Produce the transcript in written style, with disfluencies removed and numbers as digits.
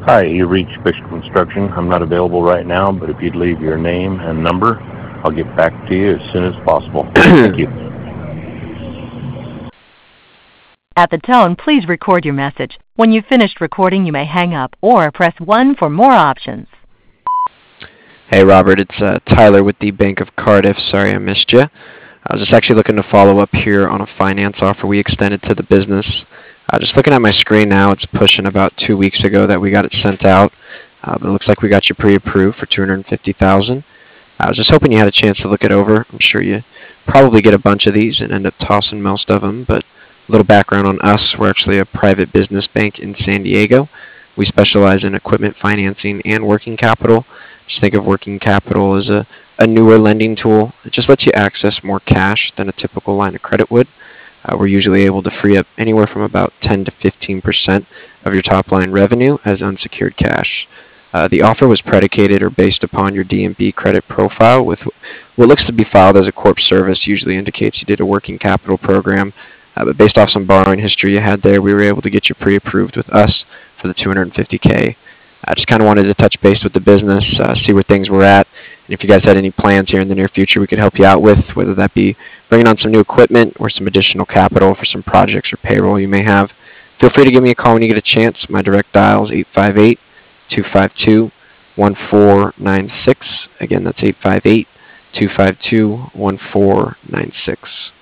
Hi, you reached Bishop Construction. I'm not available right now, but if you'd leave your name and number, I'll get back to you as soon as possible. Thank you. At the tone, please record your message. When you've finished recording, you may hang up or press 1 for more options. Hey Robert, it's Tyler with the Bank of Cardiff. Sorry I missed you. I was just actually looking to follow up here on a finance offer we extended to the business. Just looking at my screen now, it's pushing about 2 weeks ago that we got it sent out. But it looks like we got you pre-approved for $250,000. I was just hoping you had a chance to look it over. I'm sure you probably get a bunch of these and end up tossing most of them, but a little background on us. We're actually a private business bank in San Diego. We specialize in equipment financing and working capital. Just think of working capital as a newer lending tool. It just lets you access more cash than a typical line of credit would. We're usually able to free up anywhere from about 10 to 15% of your top line revenue as unsecured cash. The offer was predicated or based upon your D&B credit profile with what looks to be filed as a corp service. Usually indicates you did a working capital program, but based off some borrowing history you had there, we were able to get you pre-approved with us for the $250K. I just kind of wanted to touch base with the business, see where things were at, and if you guys had any plans here in the near future we could help you out with, whether that be bringing on some new equipment or some additional capital for some projects or payroll you may have. Feel free to give me a call when you get a chance. My direct dial is 858-252-1496. Again, that's 858-252-1496.